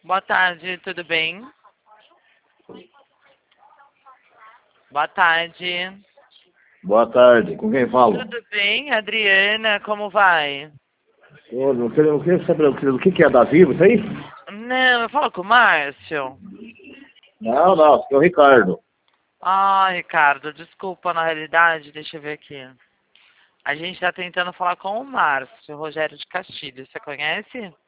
Boa tarde, tudo bem? Boa tarde. Boa tarde, com quem falo? Tudo bem, Adriana? Como vai? Eu queria saber o que é da Vivo, isso aí? Não, eu falo com o Márcio. Não, é o Ricardo. Ah, Ricardo, desculpa, na realidade, deixa eu ver aqui. A gente tá tentando falar com o Márcio, Rogério de Castilho, você conhece?